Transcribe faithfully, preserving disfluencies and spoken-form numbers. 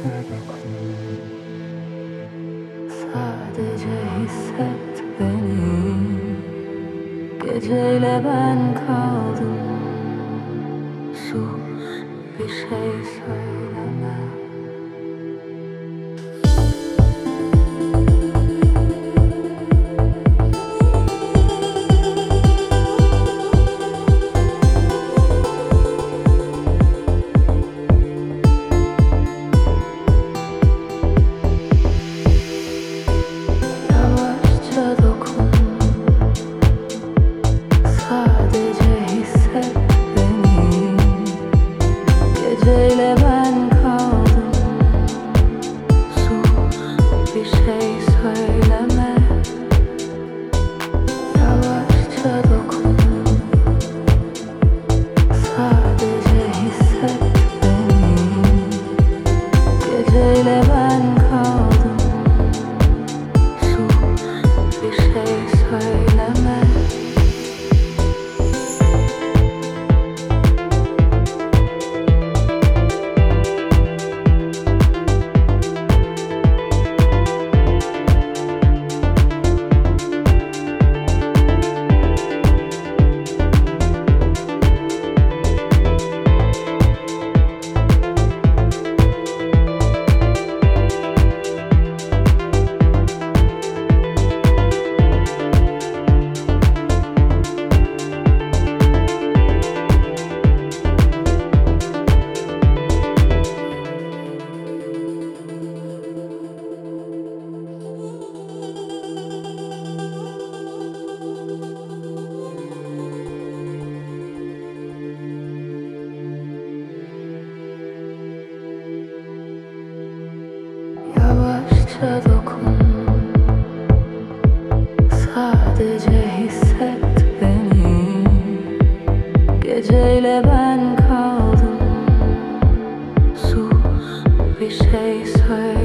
dokun. Sadece hisset beni. Geceyle ben kaldım. Sus, bir şey söyleme. Yavaşça dokun. Sadece hisset beni. Geceyle ben kaldım. Sus, bir şey söyleme. Yavaşça dokun. Sadece hisset beni. Geceyle ben kaldım. Sus, bir şey söyleme. Yavaşça dokun. Sadece hisset beni. Geceyle ben kaldım. Sus, bir şey söyle.